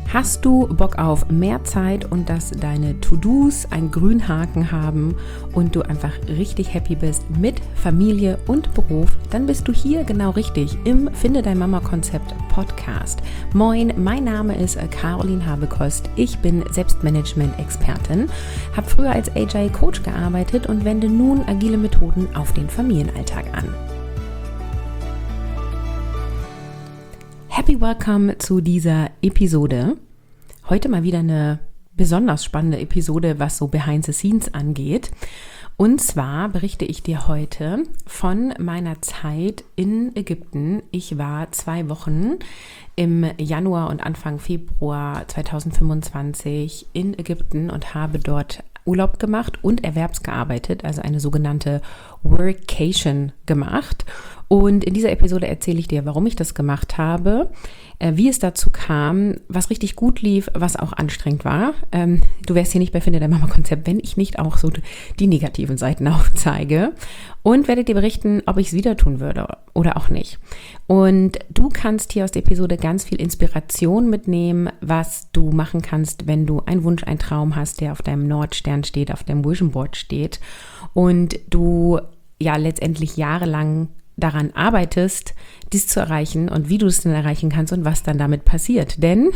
Hast du Bock auf mehr Zeit und dass deine To-Dos einen grünen Haken haben und du einfach richtig happy bist mit Familie und Beruf, dann bist du hier genau richtig im Finde dein Mama-Konzept Podcast. Moin, mein Name ist Caroline Habekost. Ich bin Selbstmanagement-Expertin, habe früher als Agile Coach gearbeitet und wende nun agile Methoden auf den Familienalltag an. Happy Welcome zu dieser Episode. Heute mal wieder eine besonders spannende Episode, was so Behind the Scenes angeht. Und zwar berichte ich dir heute von meiner Zeit in Ägypten. Ich war 2 Wochen im Januar und Anfang Februar 2025 in Ägypten und habe dort Urlaub gemacht und erwerbsgearbeitet, also eine sogenannte Workation gemacht. Und in dieser Episode erzähle ich dir, warum ich das gemacht habe, wie es dazu kam, was richtig gut lief, was auch anstrengend war. Du wärst hier nicht bei Finde dein Mama-Konzept, wenn ich nicht auch so die negativen Seiten aufzeige. Und werde dir berichten, ob ich es wieder tun würde oder auch nicht. Und du kannst hier aus der Episode ganz viel Inspiration mitnehmen, was du machen kannst, wenn du einen Wunsch, einen Traum hast, der auf deinem Nordstern steht, auf deinem Vision Board steht und du ja letztendlich jahrelang daran arbeitest, dies zu erreichen und wie du es dann erreichen kannst und was dann damit passiert. Denn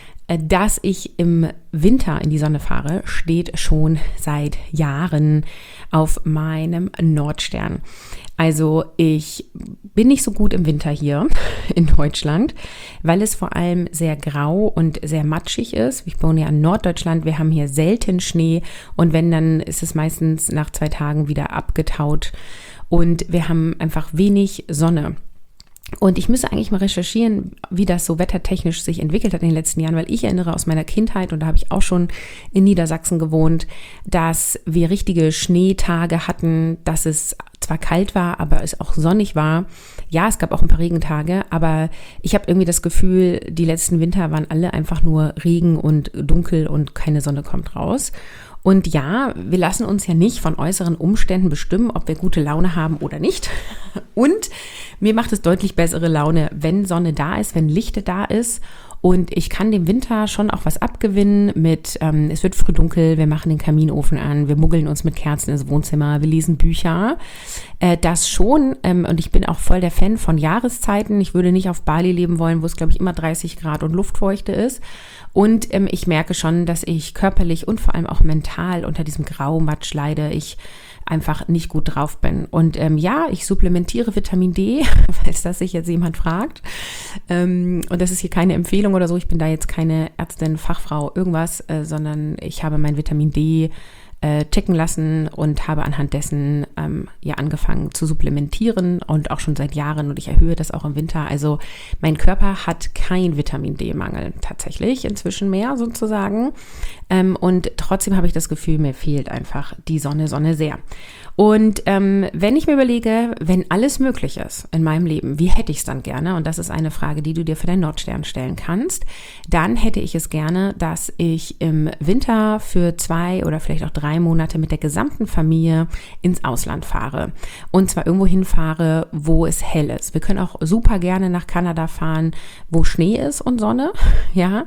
dass ich im Winter in die Sonne fahre, steht schon seit Jahren auf meinem Nordstern. Also ich bin nicht so gut im Winter hier in Deutschland, weil es vor allem sehr grau und sehr matschig ist. Ich wohne ja in Norddeutschland, wir haben hier selten Schnee und wenn, dann ist es meistens nach 2 Tagen wieder abgetaut und wir haben einfach wenig Sonne. Und ich müsste eigentlich mal recherchieren, wie das so wettertechnisch sich entwickelt hat in den letzten Jahren, weil ich erinnere aus meiner Kindheit, und da habe ich auch schon in Niedersachsen gewohnt, dass wir richtige Schneetage hatten, dass es zwar kalt war, aber es auch sonnig war. Ja, es gab auch ein paar Regentage, aber ich habe irgendwie das Gefühl, die letzten Winter waren alle einfach nur Regen und dunkel und keine Sonne kommt raus. Und ja, wir lassen uns ja nicht von äußeren Umständen bestimmen, ob wir gute Laune haben oder nicht. Und mir macht es deutlich bessere Laune, wenn Sonne da ist, wenn Licht da ist. Und ich kann dem Winter schon auch was abgewinnen mit, es wird früh dunkel, wir machen den Kaminofen an, wir muggeln uns mit Kerzen ins Wohnzimmer, wir lesen Bücher. Das schon, und ich bin auch voll der Fan von Jahreszeiten. Ich würde nicht auf Bali leben wollen, wo es, glaube ich, immer 30 Grad und Luftfeuchte ist. Und ich merke schon, dass ich körperlich und vor allem auch mental unter diesem Graumatsch leide. Ich einfach nicht gut drauf bin. Und ja, ich supplementiere Vitamin D, falls das sich jetzt jemand fragt. Und das ist hier keine Empfehlung oder so. Ich bin da jetzt keine Ärztin, Fachfrau, irgendwas, sondern ich habe mein Vitamin D checken lassen und habe anhand dessen ja angefangen zu supplementieren und auch schon seit Jahren, und ich erhöhe das auch im Winter. Also mein Körper hat kein Vitamin D-Mangel tatsächlich inzwischen mehr sozusagen, und trotzdem habe ich das Gefühl, mir fehlt einfach die Sonne sehr. Und wenn ich mir überlege, wenn alles möglich ist in meinem Leben, wie hätte ich es dann gerne? Und das ist eine Frage, die du dir für deinen Nordstern stellen kannst. Dann hätte ich es gerne, dass ich im Winter für 2 oder vielleicht auch 3 Monate mit der gesamten Familie ins Ausland fahre. Und zwar irgendwo hinfahre, wo es hell ist. Wir können auch super gerne nach Kanada fahren, wo Schnee ist und Sonne. Ja,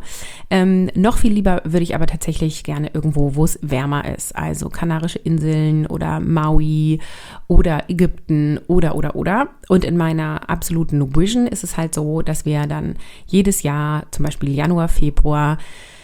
noch viel lieber würde ich aber tatsächlich gerne irgendwo, wo es wärmer ist. Also Kanarische Inseln oder Maui oder Ägypten oder. Und in meiner absoluten Vision ist es halt so, dass wir dann jedes Jahr, zum Beispiel Januar, Februar,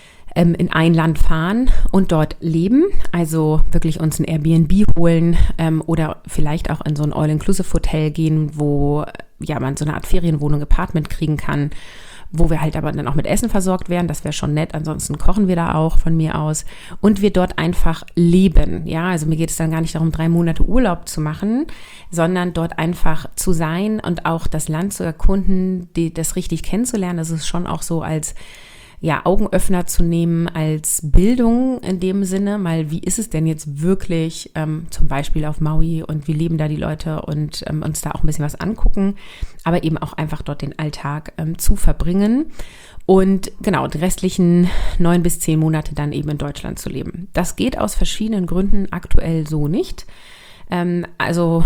in ein Land fahren und dort leben, also wirklich uns ein Airbnb holen oder vielleicht auch in so ein All-Inclusive-Hotel gehen, wo ja man so eine Art Ferienwohnung, Apartment kriegen kann, wo wir halt aber dann auch mit Essen versorgt werden. Das wäre schon nett. Ansonsten kochen wir da auch von mir aus und wir dort einfach leben. Ja, also mir geht es dann gar nicht darum, 3 Monate Urlaub zu machen, sondern dort einfach zu sein und auch das Land zu erkunden, das richtig kennenzulernen. Das ist schon auch so als ja, Augenöffner zu nehmen, als Bildung in dem Sinne, mal wie ist es denn jetzt wirklich zum Beispiel auf Maui und wie leben da die Leute und uns da auch ein bisschen was angucken, aber eben auch einfach dort den Alltag zu verbringen und genau, die restlichen 9 bis 10 Monate dann eben in Deutschland zu leben. Das geht aus verschiedenen Gründen aktuell so nicht. Also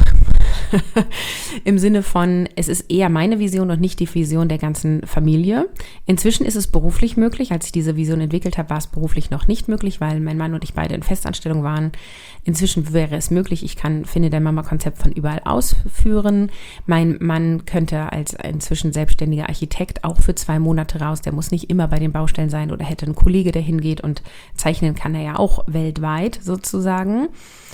im Sinne von, es ist eher meine Vision und nicht die Vision der ganzen Familie. Inzwischen ist es beruflich möglich. Als ich diese Vision entwickelt habe, war es beruflich noch nicht möglich, weil mein Mann und ich beide in Festanstellung waren. Inzwischen wäre es möglich. Ich kann Finde dein Mama-Konzept von überall ausführen. Mein Mann könnte als inzwischen selbstständiger Architekt auch für 2 Monate raus. Der muss nicht immer bei den Baustellen sein oder hätte einen Kollege, der hingeht, und zeichnen kann er ja auch weltweit sozusagen.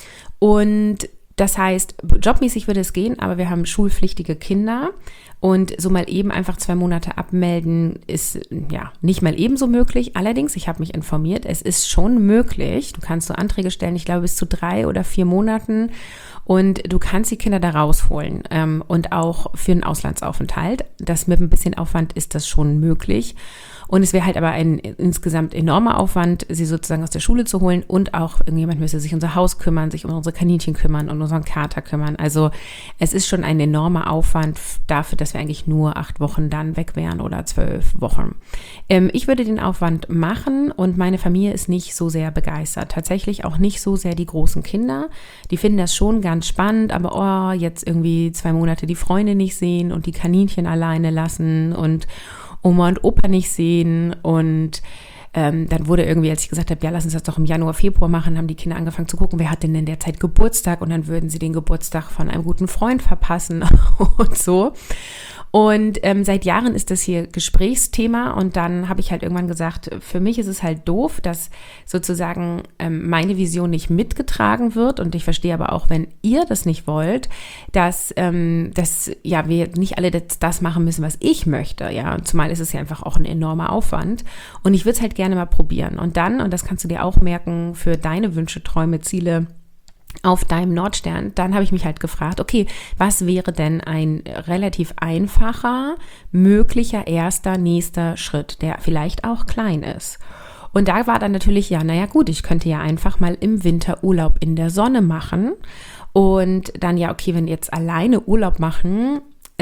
Und das heißt, jobmäßig würde es gehen, aber wir haben schulpflichtige Kinder und so mal eben einfach 2 Monate abmelden ist ja nicht mal ebenso möglich. Allerdings, ich habe mich informiert, es ist schon möglich. Du kannst so Anträge stellen, ich glaube bis zu 3 oder 4 Monaten, und du kannst die Kinder da rausholen und auch für einen Auslandsaufenthalt. Das mit ein bisschen Aufwand ist das schon möglich. Und es wäre halt aber ein insgesamt enormer Aufwand, sie sozusagen aus der Schule zu holen, und auch irgendjemand müsste sich um unser Haus kümmern, sich um unsere Kaninchen kümmern und unseren Kater kümmern. Also es ist schon ein enormer Aufwand dafür, dass wir eigentlich nur 8 Wochen dann weg wären oder 12 Wochen. Ich würde den Aufwand machen, und meine Familie ist nicht so sehr begeistert. Tatsächlich auch nicht so sehr die großen Kinder. Die finden das schon ganz spannend, aber jetzt irgendwie 2 Monate die Freunde nicht sehen und die Kaninchen alleine lassen und Oma und Opa nicht sehen. Und dann wurde irgendwie, als ich gesagt habe, ja, lass uns das doch im Januar, Februar machen, haben die Kinder angefangen zu gucken, wer hat denn in der Zeit Geburtstag, und dann würden sie den Geburtstag von einem guten Freund verpassen und so. Und seit Jahren ist das hier Gesprächsthema, und dann habe ich halt irgendwann gesagt, für mich ist es halt doof, dass sozusagen meine Vision nicht mitgetragen wird, und ich verstehe aber auch, wenn ihr das nicht wollt, dass ja, wir nicht alle das machen müssen, was ich möchte, ja, und zumal ist es ja einfach auch ein enormer Aufwand, und ich würde es halt gerne mal probieren, und dann, und das kannst du dir auch merken für deine Wünsche, Träume, Ziele auf deinem Nordstern, dann habe ich mich halt gefragt, okay, was wäre denn ein relativ einfacher, möglicher erster, nächster Schritt, der vielleicht auch klein ist? Und da war dann natürlich, ja, naja gut, ich könnte ja einfach mal im Winter Urlaub in der Sonne machen, und dann ja, okay, wenn jetzt alleine Urlaub machen,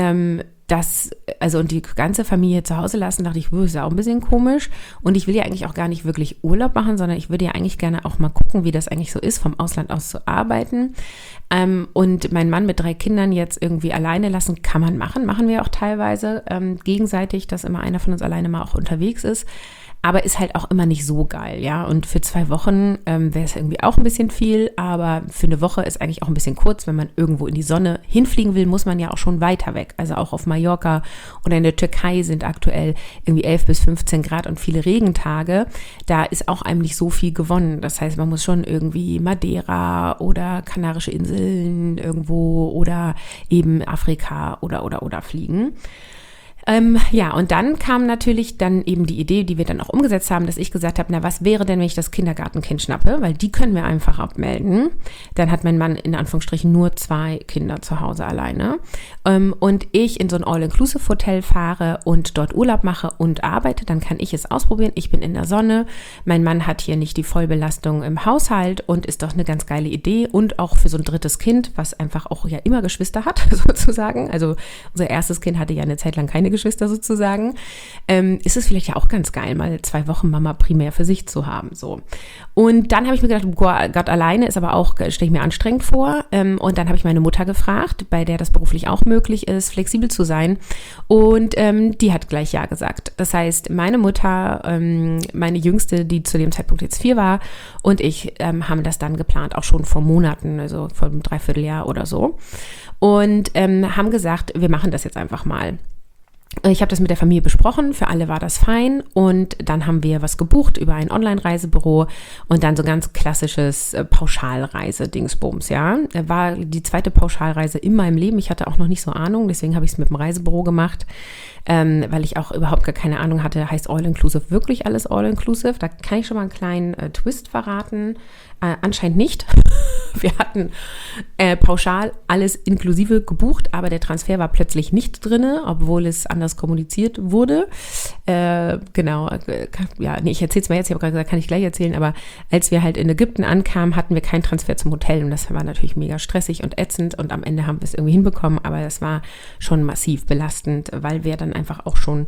und die ganze Familie zu Hause lassen, dachte ich, ist ja auch ein bisschen komisch, und ich will ja eigentlich auch gar nicht wirklich Urlaub machen, sondern ich würde ja eigentlich gerne auch mal gucken, wie das eigentlich so ist, vom Ausland aus zu arbeiten, und meinen Mann mit 3 Kindern jetzt irgendwie alleine lassen, kann man machen wir auch teilweise gegenseitig, dass immer einer von uns alleine mal auch unterwegs ist. Aber ist halt auch immer nicht so geil, ja. Und für 2 Wochen wäre es irgendwie auch ein bisschen viel, aber für eine Woche ist eigentlich auch ein bisschen kurz. Wenn man irgendwo in die Sonne hinfliegen will, muss man ja auch schon weiter weg. Also auch auf Mallorca oder in der Türkei sind aktuell irgendwie 11 bis 15 Grad und viele Regentage. Da ist auch einem nicht so viel gewonnen. Das heißt, man muss schon irgendwie Madeira oder Kanarische Inseln irgendwo oder eben Afrika oder fliegen. Ja, und dann kam natürlich dann eben die Idee, die wir dann auch umgesetzt haben, dass ich gesagt habe, na, was wäre denn, wenn ich das Kindergartenkind schnappe? Weil die können wir einfach abmelden. Dann hat mein Mann in Anführungsstrichen nur 2 Kinder zu Hause alleine. Und ich in so ein All-Inclusive-Hotel fahre und dort Urlaub mache und arbeite, dann kann ich es ausprobieren. Ich bin in der Sonne. Mein Mann hat hier nicht die Vollbelastung im Haushalt und ist doch eine ganz geile Idee. Und auch für so ein 3. Kind, was einfach auch ja immer Geschwister hat, sozusagen. Also unser erstes Kind hatte ja eine Zeit lang keine Geschwister sozusagen, ist es vielleicht ja auch ganz geil, mal 2 Wochen Mama primär für sich zu haben. So. Und dann habe ich mir gedacht, Gott alleine ist aber auch, stelle ich mir anstrengend vor. Und dann habe ich meine Mutter gefragt, bei der das beruflich auch möglich ist, flexibel zu sein. Und die hat gleich ja gesagt. Das heißt, meine Mutter, meine Jüngste, die zu dem Zeitpunkt jetzt 4 war, und ich haben das dann geplant, auch schon vor Monaten, also vor einem Dreivierteljahr oder so. Und haben gesagt, wir machen das jetzt einfach mal. Ich habe das mit der Familie besprochen, für alle war das fein, und dann haben wir was gebucht über ein Online-Reisebüro und dann so ganz klassisches Pauschalreise-Dingsbums, ja. War die 2. Pauschalreise in meinem Leben, ich hatte auch noch nicht so Ahnung, deswegen habe ich es mit dem Reisebüro gemacht, weil ich auch überhaupt gar keine Ahnung hatte, heißt All-Inclusive wirklich alles All-Inclusive? Da kann ich schon mal einen kleinen Twist verraten. Anscheinend nicht. Wir hatten pauschal alles inklusive gebucht, aber der Transfer war plötzlich nicht drin, obwohl es anders kommuniziert wurde. Genau, ja, nee, ich erzähle es mal jetzt, ich habe gerade gesagt, kann ich gleich erzählen, aber als wir halt in Ägypten ankamen, hatten wir keinen Transfer zum Hotel, und das war natürlich mega stressig und ätzend, und am Ende haben wir es irgendwie hinbekommen, aber das war schon massiv belastend, weil wir dann einfach auch schon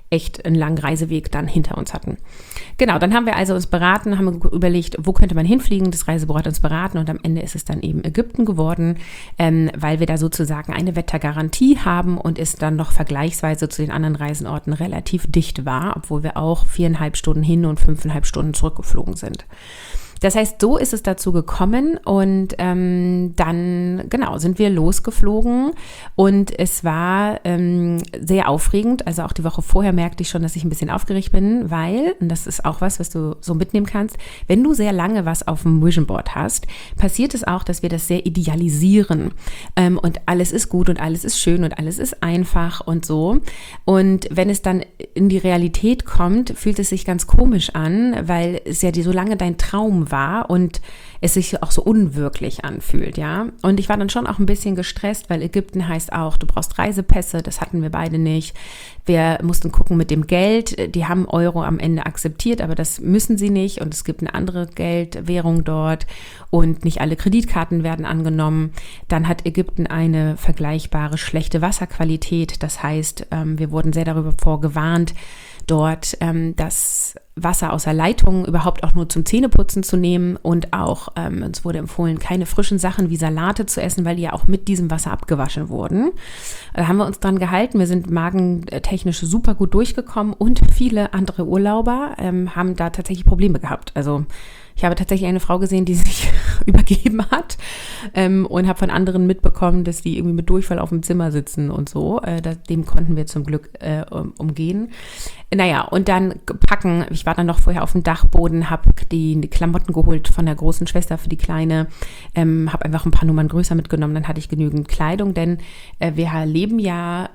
echt einen langen Reiseweg dann hinter uns hatten. Genau, dann haben wir also uns beraten, haben überlegt, wo könnte man hinfliegen. Das Reisebüro hat uns beraten und am Ende ist es dann eben Ägypten geworden, weil wir da sozusagen eine Wettergarantie haben und es dann noch vergleichsweise zu den anderen Reisenorten relativ dicht war, obwohl wir auch 4,5 Stunden hin und 5,5 Stunden zurückgeflogen sind. Das heißt, so ist es dazu gekommen und dann, genau, sind wir losgeflogen und es war sehr aufregend. Also auch die Woche vorher merkte ich schon, dass ich ein bisschen aufgeregt bin, weil, und das ist auch was du so mitnehmen kannst, wenn du sehr lange was auf dem Vision Board hast, passiert es auch, dass wir das sehr idealisieren und alles ist gut und alles ist schön und alles ist einfach und so. Und wenn es dann in die Realität kommt, fühlt es sich ganz komisch an, weil es ja so lange dein Traum war und es sich auch so unwirklich anfühlt, ja. Und ich war dann schon auch ein bisschen gestresst, weil Ägypten heißt auch, du brauchst Reisepässe, das hatten wir beide nicht. Wir mussten gucken mit dem Geld, die haben Euro am Ende akzeptiert, aber das müssen sie nicht und es gibt eine andere Geldwährung dort und nicht alle Kreditkarten werden angenommen. Dann hat Ägypten eine vergleichbare schlechte Wasserqualität, das heißt, wir wurden sehr darüber vorgewarnt, dort das Wasser aus der Leitung überhaupt auch nur zum Zähneputzen zu nehmen und auch uns wurde empfohlen, keine frischen Sachen wie Salate zu essen, weil die ja auch mit diesem Wasser abgewaschen wurden. Da haben wir uns dran gehalten. Wir sind magentechnisch super gut durchgekommen und viele andere Urlauber haben da tatsächlich Probleme gehabt. Also ich habe tatsächlich eine Frau gesehen, die sich übergeben hat und habe von anderen mitbekommen, dass die irgendwie mit Durchfall auf dem Zimmer sitzen und so. Dem konnten wir zum Glück umgehen. Naja, und dann packen. Ich war dann noch vorher auf dem Dachboden, habe die Klamotten geholt von der großen Schwester für die Kleine, habe einfach ein paar Nummern größer mitgenommen, dann hatte ich genügend Kleidung, denn wir leben ja,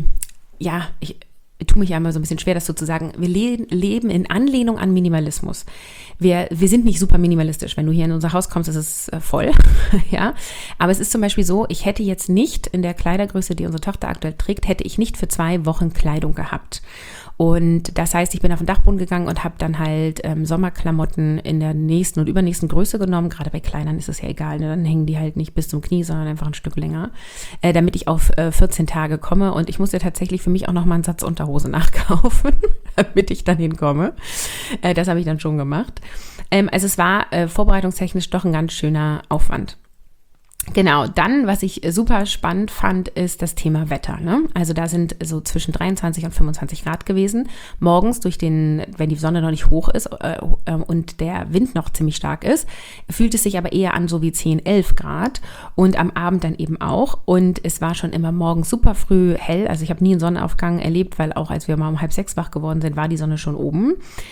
ich tue mich ja immer so ein bisschen schwer, das so zu sagen. Wir leben in Anlehnung an Minimalismus. Wir sind nicht super minimalistisch. Wenn du hier in unser Haus kommst, ist es voll, ja. Aber es ist zum Beispiel so, ich hätte jetzt nicht in der Kleidergröße, die unsere Tochter aktuell trägt, hätte ich nicht für 2 Wochen Kleidung gehabt. Und das heißt, ich bin auf den Dachboden gegangen und habe dann halt Sommerklamotten in der nächsten und übernächsten Größe genommen. Gerade bei Kleinern ist es ja egal, ne? Dann hängen die halt nicht bis zum Knie, sondern einfach ein Stück länger, damit ich auf 14 Tage komme. Und ich musste tatsächlich für mich auch nochmal einen Satz Unterhose nachkaufen, damit ich dann hinkomme. Das habe ich dann schon gemacht. Also es war vorbereitungstechnisch doch ein ganz schöner Aufwand. Genau, dann, was ich super spannend fand, ist das Thema Wetter, ne? Also da sind so zwischen 23 und 25 Grad gewesen. Morgens wenn die Sonne noch nicht hoch ist und der Wind noch ziemlich stark ist, fühlt es sich aber eher an so wie 10, 11 Grad und am Abend dann eben auch. Und es war schon immer morgens super früh hell. Also ich habe nie einen Sonnenaufgang erlebt, weil auch als wir mal um 5:30 wach geworden sind, war die Sonne schon oben.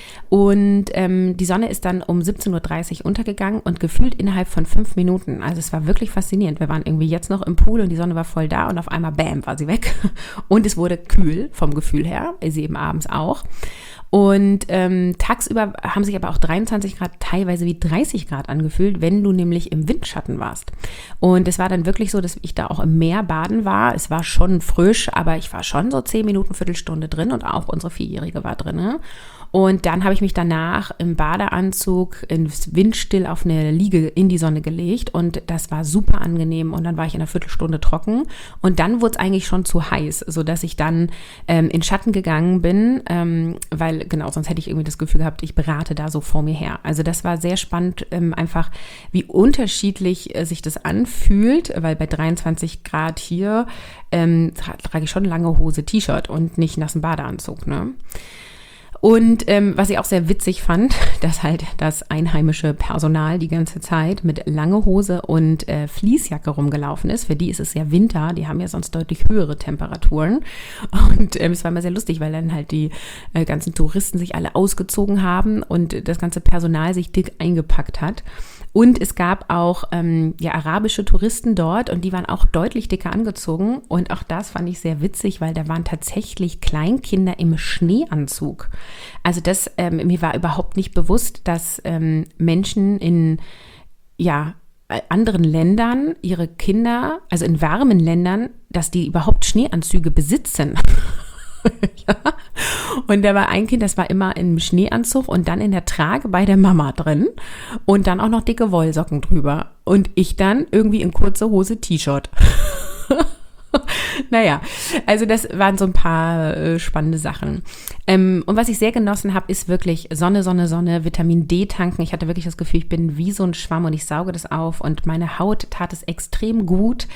Und die Sonne ist dann um 17:30 Uhr untergegangen und gefühlt innerhalb von 5 Minuten. Also es war wirklich faszinierend. Wir waren irgendwie jetzt noch im Pool und die Sonne war voll da und auf einmal, bam, war sie weg. Und es wurde kühl vom Gefühl her, sie eben abends auch. Und tagsüber haben sich aber auch 23 Grad, teilweise wie 30 Grad angefühlt, wenn du nämlich im Windschatten warst. Und es war dann wirklich so, dass ich da auch im Meer baden war. Es war schon frisch, aber ich war schon so 10 Minuten, Viertelstunde drin und auch unsere 4-Jährige war drin. Und dann habe ich mich danach im Badeanzug ins Windstill auf eine Liege in die Sonne gelegt und das war super angenehm und dann war ich in einer Viertelstunde trocken und dann wurde es eigentlich schon zu heiß, sodass ich dann in Schatten gegangen bin, weil genau, sonst hätte ich irgendwie das Gefühl gehabt, ich berate da so vor mir her. Also das war sehr spannend, einfach wie unterschiedlich sich das anfühlt, weil bei 23 Grad hier trage ich schon lange Hose, T-Shirt und nicht nassen Badeanzug, ne? Und was ich auch sehr witzig fand, dass halt das einheimische Personal die ganze Zeit mit lange Hose und Fleecejacke rumgelaufen ist. Für die ist es ja Winter, die haben ja sonst deutlich höhere Temperaturen. Und es war immer sehr lustig, weil dann halt die ganzen Touristen sich alle ausgezogen haben und das ganze Personal sich dick eingepackt hat. Und es gab auch arabische Touristen dort und die waren auch deutlich dicker angezogen. Und auch das fand ich sehr witzig, weil da waren tatsächlich Kleinkinder im Schneeanzug. Also das, mir war überhaupt nicht bewusst, dass Menschen in anderen Ländern ihre Kinder, also in warmen Ländern, dass die überhaupt Schneeanzüge besitzen. Ja. Und da war ein Kind, das war immer im Schneeanzug und dann in der Trage bei der Mama drin und dann auch noch dicke Wollsocken drüber. Und ich dann irgendwie in kurze Hose, T-Shirt. Naja, also das waren so ein paar spannende Sachen. Und was ich sehr genossen habe, ist wirklich Sonne, Sonne, Sonne, Vitamin D tanken. Ich hatte wirklich das Gefühl, ich bin wie so ein Schwamm und ich sauge das auf und meine Haut tat es extrem gut.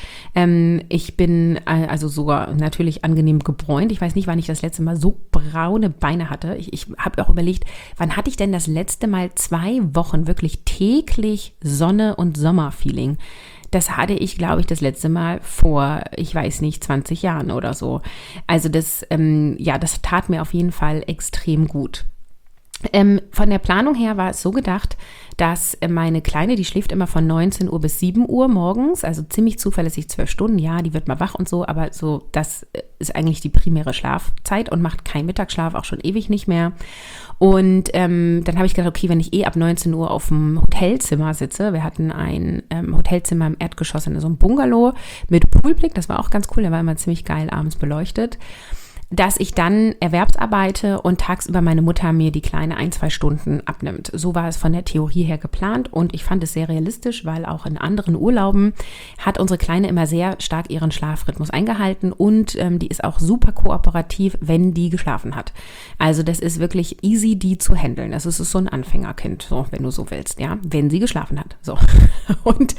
Ich bin also sogar natürlich angenehm gebräunt. Ich weiß nicht, wann ich das letzte Mal so braune Beine hatte. Ich habe auch überlegt, wann hatte ich denn das letzte Mal 2 Wochen wirklich täglich Sonne- und Sommerfeeling? Das hatte ich, glaube ich, das letzte Mal vor, ich weiß nicht, 20 Jahren oder so. Also das tat mir auf jeden Fall extrem gut. Von der Planung her war es so gedacht, dass meine Kleine, die schläft immer von 19 Uhr bis 7 Uhr morgens, also ziemlich zuverlässig 12 Stunden, ja, die wird mal wach und so, aber so, das ist eigentlich die primäre Schlafzeit und macht keinen Mittagsschlaf, auch schon ewig nicht mehr. Und dann habe ich gedacht, okay, wenn ich ab 19 Uhr auf dem Hotelzimmer sitze, wir hatten ein Hotelzimmer im Erdgeschoss in so einem Bungalow mit Poolblick, das war auch ganz cool, der war immer ziemlich geil abends beleuchtet, dass ich dann erwerbsarbeite und tagsüber meine Mutter mir die Kleine 1-2 Stunden abnimmt. So war es von der Theorie her geplant und ich fand es sehr realistisch, weil auch in anderen Urlauben hat unsere Kleine immer sehr stark ihren Schlafrhythmus eingehalten und die ist auch super kooperativ, wenn die geschlafen hat. Also das ist wirklich easy, die zu handeln. Das ist so ein Anfängerkind, so, wenn du so willst, ja, wenn sie geschlafen hat. So. Und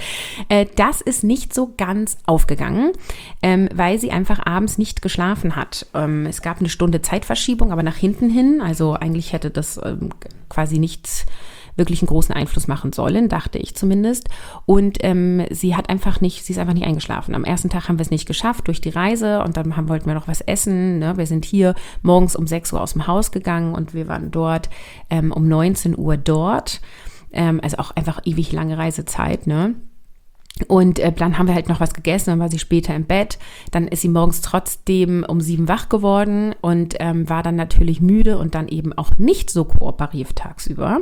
das ist nicht so ganz aufgegangen, weil sie einfach abends nicht geschlafen hat. Es gab eine Stunde Zeitverschiebung, aber nach hinten hin, also eigentlich hätte das quasi nicht wirklich einen großen Einfluss machen sollen, dachte ich zumindest. Und sie ist einfach nicht eingeschlafen. Am ersten Tag haben wir es nicht geschafft durch die Reise und dann wollten wir noch was essen. Ne? Wir sind hier morgens um 6 Uhr aus dem Haus gegangen und wir waren dort um 19 Uhr dort. Also auch einfach ewig lange Reisezeit, ne? Und dann haben wir halt noch was gegessen, dann war sie später im Bett, dann ist sie morgens trotzdem um 7 wach geworden und war dann natürlich müde und dann eben auch nicht so kooperativ tagsüber.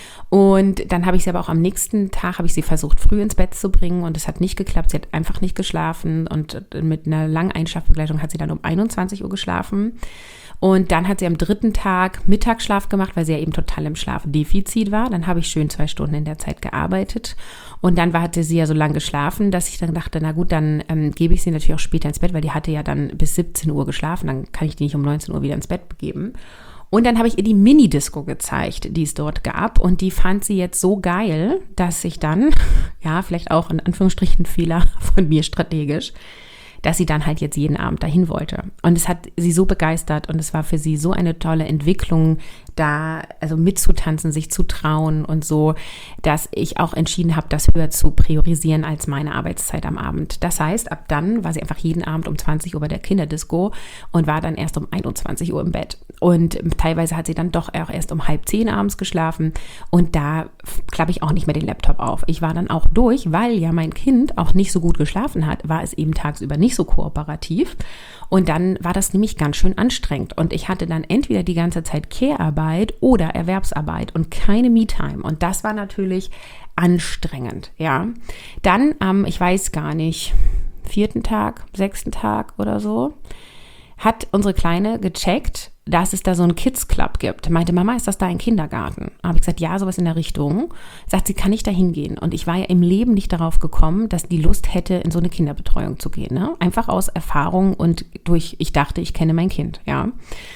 Und dann habe ich sie aber auch am nächsten Tag, habe ich sie versucht, früh ins Bett zu bringen und es hat nicht geklappt, sie hat einfach nicht geschlafen und mit einer langen Einschlafbegleitung hat sie dann um 21 Uhr geschlafen. Und dann hat sie am 3. Tag Mittagsschlaf gemacht, weil sie ja eben total im Schlafdefizit war. Dann habe ich schön 2 Stunden in der Zeit gearbeitet. Und dann hatte sie ja so lange geschlafen, dass ich dann dachte, na gut, dann gebe ich sie natürlich auch später ins Bett, weil die hatte ja dann bis 17 Uhr geschlafen. Dann kann ich die nicht um 19 Uhr wieder ins Bett begeben. Und dann habe ich ihr die Mini-Disco gezeigt, die es dort gab. Und die fand sie jetzt so geil, dass ich dann, ja, vielleicht auch in Anführungsstrichen Fehler von mir strategisch, dass sie dann halt jetzt jeden Abend dahin wollte. Und es hat sie so begeistert und es war für sie so eine tolle Entwicklung, da also mitzutanzen, sich zu trauen und so, dass ich auch entschieden habe, das höher zu priorisieren als meine Arbeitszeit am Abend. Das heißt, ab dann war sie einfach jeden Abend um 20 Uhr bei der Kinderdisco und war dann erst um 21 Uhr im Bett. Und teilweise hat sie dann doch auch erst um 9:30 abends geschlafen und da klappe ich auch nicht mehr den Laptop auf. Ich war dann auch durch, weil ja mein Kind auch nicht so gut geschlafen hat, war es eben tagsüber nicht so kooperativ. Und dann war das nämlich ganz schön anstrengend. Und ich hatte dann entweder die ganze Zeit Care-Arbeit oder Erwerbsarbeit und keine Me-Time. Und das war natürlich anstrengend, ja. Dann ich weiß gar nicht, 4. Tag, 6. Tag oder so, hat unsere Kleine gecheckt, dass es da so einen Kids-Club gibt. Meinte, Mama, ist das da ein Kindergarten? Habe ich gesagt, ja, sowas in der Richtung. Sagt sie, kann ich da hingehen? Und ich war ja im Leben nicht darauf gekommen, dass die Lust hätte, in so eine Kinderbetreuung zu gehen. Ne? Einfach aus Erfahrung und ich dachte, ich kenne mein Kind, ja.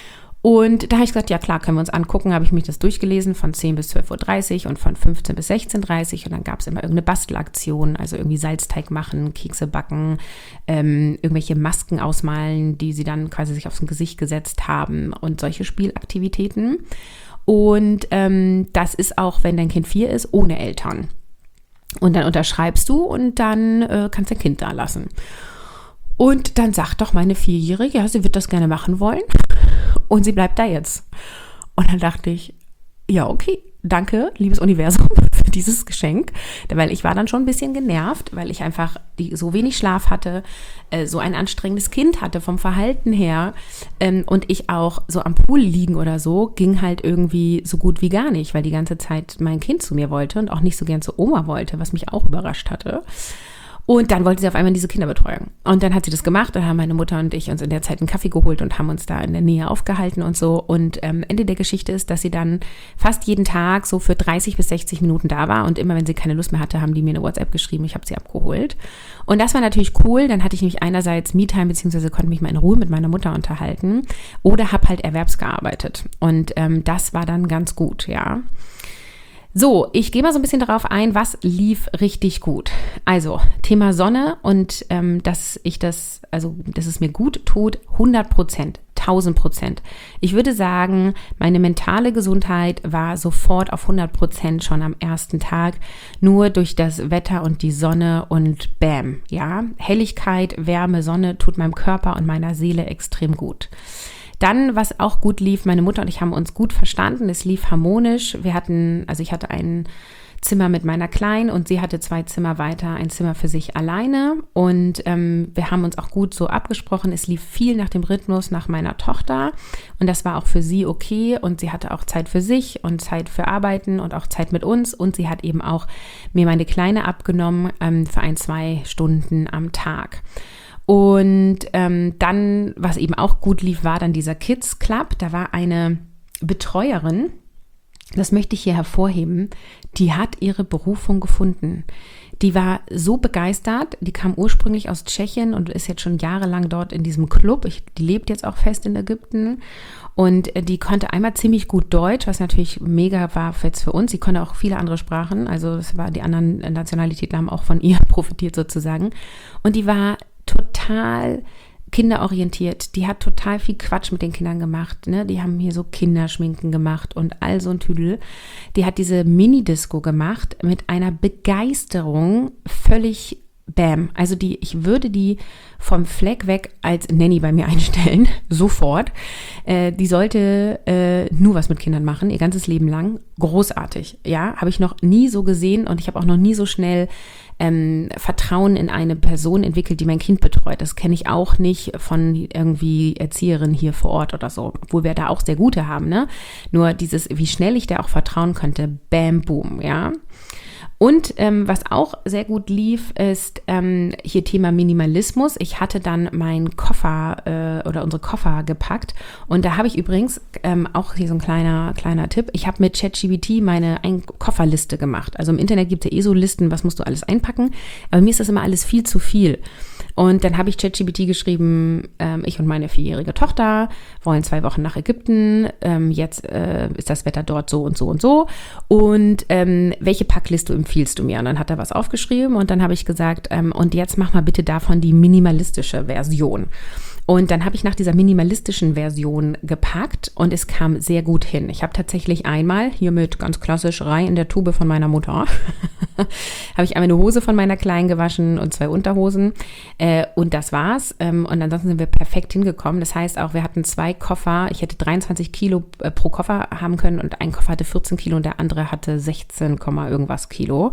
Und da habe ich gesagt, ja klar, können wir uns angucken, habe ich mich das durchgelesen von 10 bis 12:30 Uhr und von 15 bis 16:30 Uhr und dann gab es immer irgendeine Bastelaktion, also irgendwie Salzteig machen, Kekse backen, irgendwelche Masken ausmalen, die sie dann quasi sich aufs Gesicht gesetzt haben und solche Spielaktivitäten. Und das ist auch, wenn dein Kind 4 ist, ohne Eltern. Und dann unterschreibst du und dann kannst dein Kind da lassen. Und dann sagt doch meine 4-Jährige, ja, sie wird das gerne machen wollen und sie bleibt da jetzt. Und dann dachte ich, ja, okay, danke, liebes Universum, für dieses Geschenk, weil ich war dann schon ein bisschen genervt, weil ich einfach so wenig Schlaf hatte, so ein anstrengendes Kind hatte vom Verhalten her und ich auch so am Pool liegen oder so, ging halt irgendwie so gut wie gar nicht, weil die ganze Zeit mein Kind zu mir wollte und auch nicht so gern zur Oma wollte, was mich auch überrascht hatte. Und dann wollte sie auf einmal in diese Kinderbetreuung. Und dann hat sie das gemacht. Dann haben meine Mutter und ich uns in der Zeit einen Kaffee geholt und haben uns da in der Nähe aufgehalten und so. Und Ende der Geschichte ist, dass sie dann fast jeden Tag so für 30 bis 60 Minuten da war. Und immer, wenn sie keine Lust mehr hatte, haben die mir eine WhatsApp geschrieben. Ich habe sie abgeholt. Und das war natürlich cool. Dann hatte ich nämlich einerseits Me-Time, beziehungsweise konnte mich mal in Ruhe mit meiner Mutter unterhalten. Oder habe halt erwerbsgearbeitet. Und das war dann ganz gut, ja. So, ich gehe mal so ein bisschen darauf ein, was lief richtig gut. Also, Thema Sonne und dass es mir gut tut, 100%, 1000%. Ich würde sagen, meine mentale Gesundheit war sofort auf 100% schon am ersten Tag, nur durch das Wetter und die Sonne und bam, ja. Helligkeit, Wärme, Sonne tut meinem Körper und meiner Seele extrem gut. Dann, was auch gut lief, meine Mutter und ich haben uns gut verstanden, es lief harmonisch. Ich hatte ein Zimmer mit meiner Kleinen und sie hatte 2 Zimmer weiter, ein Zimmer für sich alleine und wir haben uns auch gut so abgesprochen. Es lief viel nach dem Rhythmus nach meiner Tochter und das war auch für sie okay und sie hatte auch Zeit für sich und Zeit für Arbeiten und auch Zeit mit uns und sie hat eben auch mir meine Kleine abgenommen für 1-2 Stunden am Tag. Und dann, was eben auch gut lief, war dann dieser Kids Club. Da war eine Betreuerin, das möchte ich hier hervorheben, die hat ihre Berufung gefunden. Die war so begeistert, die kam ursprünglich aus Tschechien und ist jetzt schon jahrelang dort in diesem Club. Die lebt jetzt auch fest in Ägypten und die konnte einmal ziemlich gut Deutsch, was natürlich mega war jetzt für uns. Sie konnte auch viele andere Sprachen, also die anderen Nationalitäten haben auch von ihr profitiert sozusagen. Und die war total kinderorientiert. Die hat total viel Quatsch mit den Kindern gemacht. Ne? Die haben hier so Kinderschminken gemacht und all so ein Tüdel. Die hat diese Mini-Disco gemacht mit einer Begeisterung, völlig bam. Also ich würde die vom Fleck weg als Nanny bei mir einstellen, sofort. Die sollte nur was mit Kindern machen, ihr ganzes Leben lang. Großartig, ja, habe ich noch nie so gesehen und ich habe auch noch nie so schnell Vertrauen in eine Person entwickelt, die mein Kind betreut. Das kenne ich auch nicht von irgendwie Erzieherin hier vor Ort oder so, obwohl wir da auch sehr gute haben, ne? Nur dieses, wie schnell ich da auch vertrauen könnte, bam, boom, ja. Und was auch sehr gut lief, ist hier Thema Minimalismus. Ich hatte dann meinen Koffer oder unsere Koffer gepackt und da habe ich übrigens auch hier so ein kleiner Tipp. Ich habe mit ChatGPT meine Kofferliste gemacht. Also im Internet gibt es ja so Listen, was musst du alles einpacken, aber mir ist das immer alles viel zu viel. Und dann habe ich ChatGPT geschrieben, ich und meine 4-jährige Tochter wollen 2 Wochen nach Ägypten, jetzt ist das Wetter dort so und so und so und welche Packliste empfiehlst du mir? Und dann hat er was aufgeschrieben und dann habe ich gesagt, und jetzt mach mal bitte davon die minimalistische Version. Und dann habe ich nach dieser minimalistischen Version gepackt und es kam sehr gut hin. Ich habe tatsächlich einmal, hiermit ganz klassisch, rein in der Tube von meiner Mutter, habe ich einmal eine Hose von meiner Kleinen gewaschen und 2 Unterhosen und das war's. Und ansonsten sind wir perfekt hingekommen. Das heißt auch, wir hatten 2 Koffer. Ich hätte 23 Kilo pro Koffer haben können und ein Koffer hatte 14 Kilo und der andere hatte 16, irgendwas Kilo.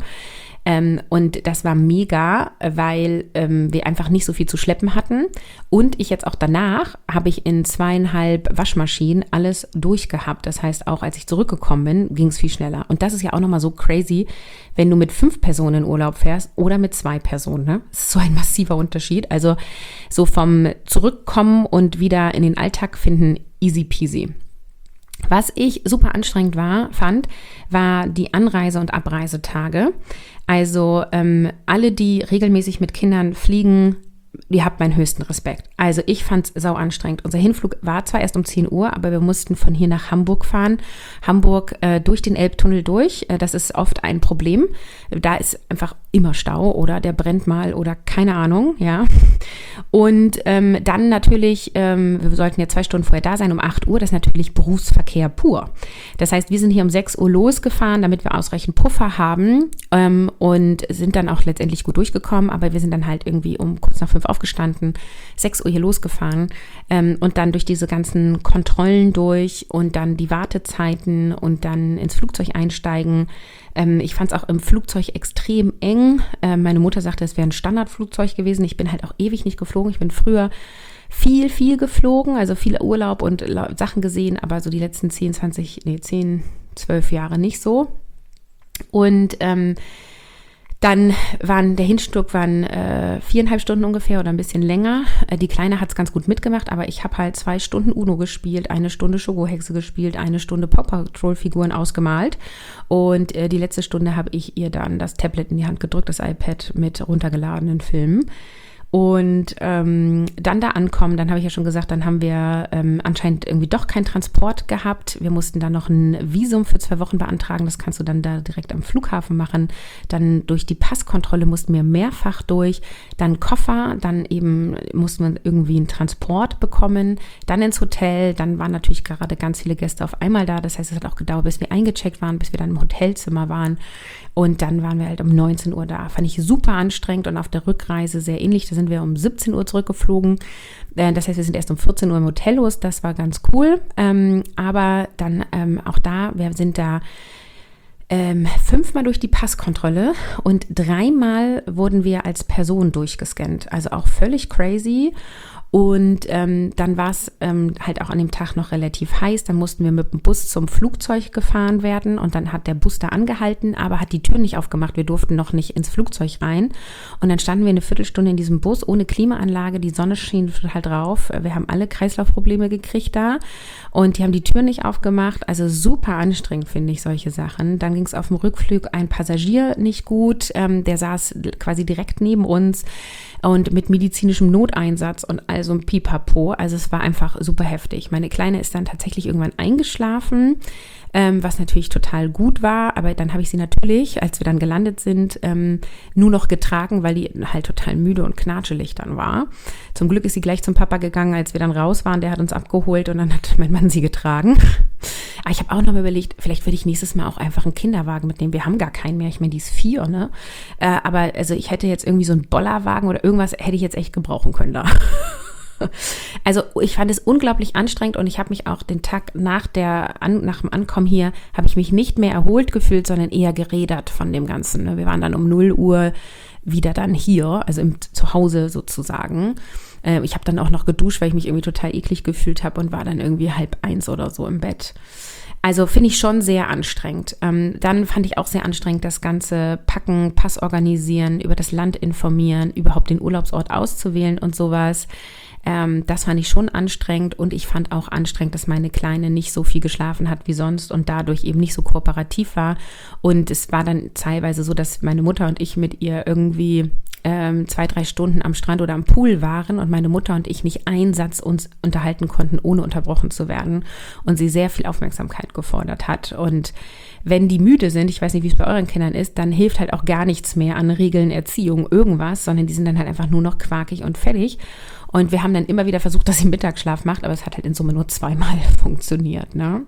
Und das war mega, weil wir einfach nicht so viel zu schleppen hatten. Und ich jetzt auch danach habe ich in 2,5 Waschmaschinen alles durchgehabt. Das heißt, auch als ich zurückgekommen bin, ging es viel schneller. Und das ist ja auch nochmal so crazy, wenn du mit 5 Personen in Urlaub fährst oder mit 2 Personen. Ne? Das ist so ein massiver Unterschied. Also so vom Zurückkommen und wieder in den Alltag finden, easy peasy. Was ich super anstrengend fand, war die Anreise- und Abreisetage. Also alle, die regelmäßig mit Kindern fliegen, ihr habt meinen höchsten Respekt. Also ich fand es sau anstrengend. Unser Hinflug war zwar erst um 10 Uhr, aber wir mussten von hier nach Hamburg fahren. Hamburg durch den Elbtunnel durch. Das ist oft ein Problem. Da ist einfach immer Stau oder der brennt mal oder keine Ahnung, ja. Und dann natürlich, wir sollten ja 2 Stunden vorher da sein, um 8 Uhr, das ist natürlich Berufsverkehr pur. Das heißt, wir sind hier um 6 Uhr losgefahren, damit wir ausreichend Puffer haben und sind dann auch letztendlich gut durchgekommen, aber wir sind dann halt irgendwie um kurz nach 5 aufgestanden, 6 Uhr hier losgefahren und dann durch diese ganzen Kontrollen durch und dann die Wartezeiten und dann ins Flugzeug einsteigen. Ich fand es auch im Flugzeug extrem eng. Meine Mutter sagte, es wäre ein Standardflugzeug gewesen. Ich bin halt auch ewig nicht geflogen. Ich bin früher viel geflogen, also viel Urlaub und Sachen gesehen, aber so die letzten 10, 12 Jahre nicht so. Und Dann der Hinflug waren 4,5 Stunden ungefähr oder ein bisschen länger. Die Kleine hat es ganz gut mitgemacht, aber ich habe halt 2 Stunden Uno gespielt, 1 Stunde Schokohexe gespielt, 1 Stunde Paw Patrol Figuren ausgemalt und die letzte Stunde habe ich ihr dann das Tablet in die Hand gedrückt, das iPad mit runtergeladenen Filmen. Und dann da ankommen, dann habe ich ja schon gesagt, dann haben wir anscheinend irgendwie doch keinen Transport gehabt. Wir mussten dann noch ein Visum für 2 Wochen beantragen. Das kannst du dann da direkt am Flughafen machen. Dann durch die Passkontrolle mussten wir mehrfach durch. Dann Koffer, dann eben mussten wir irgendwie einen Transport bekommen. Dann ins Hotel. Dann waren natürlich gerade ganz viele Gäste auf einmal da. Das heißt, es hat auch gedauert, bis wir eingecheckt waren, bis wir dann im Hotelzimmer waren. Und dann waren wir halt um 19 Uhr da. Fand ich super anstrengend und auf der Rückreise sehr ähnlich. Da sind wir um 17 Uhr zurückgeflogen. Das heißt, wir sind erst um 14 Uhr im Hotel los. Das war ganz cool. Aber dann auch da, wir sind da 5-mal durch die Passkontrolle und 3-mal wurden wir als Person durchgescannt. Also auch völlig crazy. Und dann war es halt auch an dem Tag noch relativ heiß. Dann mussten wir mit dem Bus zum Flugzeug gefahren werden und dann hat der Bus da angehalten, aber hat die Tür nicht aufgemacht. Wir durften noch nicht ins Flugzeug rein. Und dann standen wir eine Viertelstunde in diesem Bus ohne Klimaanlage. Die Sonne schien total drauf. Wir haben alle Kreislaufprobleme gekriegt da und die haben die Tür nicht aufgemacht. Also super anstrengend, finde ich, solche Sachen. Dann ging es auf dem Rückflug ein Passagier nicht gut. Der saß quasi direkt neben uns und mit medizinischem Noteinsatz und all so ein Pipapo. Also es war einfach super heftig. Meine Kleine ist dann tatsächlich irgendwann eingeschlafen, was natürlich total gut war. Aber dann habe ich sie natürlich, als wir dann gelandet sind, nur noch getragen, weil die halt total müde und knatschelig dann war. Zum Glück ist sie gleich zum Papa gegangen, als wir dann raus waren. Der hat uns abgeholt und dann hat mein Mann sie getragen. Aber ich habe auch noch mal überlegt, vielleicht würde ich nächstes Mal auch einfach einen Kinderwagen mitnehmen. Wir haben gar keinen mehr. Ich meine, die ist 4, ne? Aber also ich hätte jetzt irgendwie so einen Bollerwagen oder irgendwas hätte ich jetzt echt gebrauchen können da. Also ich fand es unglaublich anstrengend und ich habe mich auch den Tag nach dem Ankommen hier, habe ich mich nicht mehr erholt gefühlt, sondern eher gerädert von dem Ganzen. Wir waren dann um 0 Uhr wieder dann hier, also zu Hause sozusagen. Ich habe dann auch noch geduscht, weil ich mich irgendwie total eklig gefühlt habe und war dann irgendwie 12:30 oder so im Bett. Also finde ich schon sehr anstrengend. Dann fand ich auch sehr anstrengend das ganze Packen, Pass organisieren, über das Land informieren, überhaupt den Urlaubsort auszuwählen und sowas. Das fand ich schon anstrengend und ich fand auch anstrengend, dass meine Kleine nicht so viel geschlafen hat wie sonst und dadurch eben nicht so kooperativ war. Und es war dann teilweise so, dass meine Mutter und ich mit ihr irgendwie 2-3 Stunden am Strand oder am Pool waren und meine Mutter und ich nicht einen Satz uns unterhalten konnten, ohne unterbrochen zu werden und sie sehr viel Aufmerksamkeit gefordert hat. Und wenn die müde sind, ich weiß nicht, wie es bei euren Kindern ist, dann hilft halt auch gar nichts mehr an Regeln, Erziehung, irgendwas, sondern die sind dann halt einfach nur noch quakig und fertig. Und wir haben dann immer wieder versucht, dass sie Mittagsschlaf macht, aber es hat halt in Summe nur 2-mal funktioniert, ne?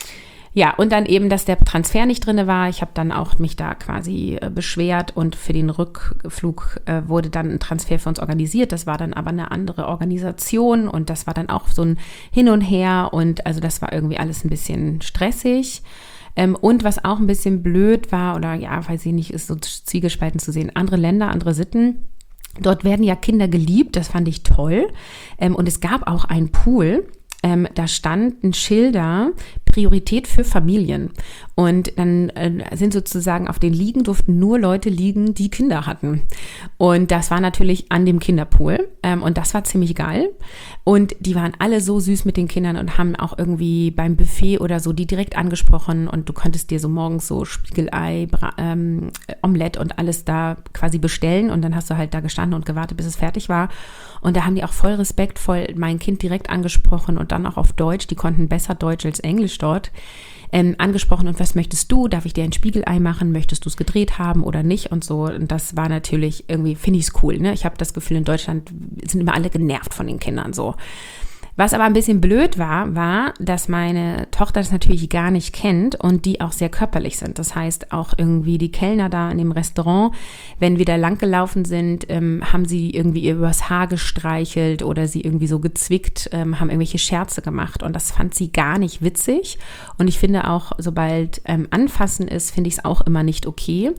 Ja, und dann eben, dass der Transfer nicht drin war. Ich habe dann auch mich da quasi beschwert und für den Rückflug wurde dann ein Transfer für uns organisiert. Das war dann aber eine andere Organisation und das war dann auch so ein Hin und Her und also das war irgendwie alles ein bisschen stressig. Und was auch ein bisschen blöd war oder ja, weiß ich nicht, ist so zwiegespalten zu sehen. Andere Länder, andere Sitten. Dort werden ja Kinder geliebt, das fand ich toll. Und es gab auch einen Pool. Da standen Schilder, Priorität für Familien. Und dann sind sozusagen auf den Liegen durften nur Leute liegen, die Kinder hatten. Und das war natürlich an dem Kinderpool. Und das war ziemlich geil. Und die waren alle so süß mit den Kindern und haben auch irgendwie beim Buffet oder so die direkt angesprochen. Und du konntest dir so morgens so Spiegelei, Omelette und alles da quasi bestellen. Und dann hast du halt da gestanden und gewartet, bis es fertig war. Und da haben die auch voll respektvoll mein Kind direkt angesprochen und dann auch auf Deutsch. Die konnten besser Deutsch als Englisch dort. Angesprochen und was möchtest du? Darf ich dir ein Spiegelei machen? Möchtest du es gedreht haben oder nicht? Und so. Und das war natürlich irgendwie, finde ich es cool. Ne? Ich habe das Gefühl, in Deutschland sind immer alle genervt von den Kindern so. Was aber ein bisschen blöd war, dass meine Tochter das natürlich gar nicht kennt und die auch sehr körperlich sind. Das heißt, auch irgendwie die Kellner da in dem Restaurant, wenn wir da lang gelaufen sind, haben sie irgendwie ihr übers Haar gestreichelt oder sie irgendwie so gezwickt, haben irgendwelche Scherze gemacht. Und das fand sie gar nicht witzig. Und ich finde auch, sobald Anfassen ist, finde ich es auch immer nicht okay.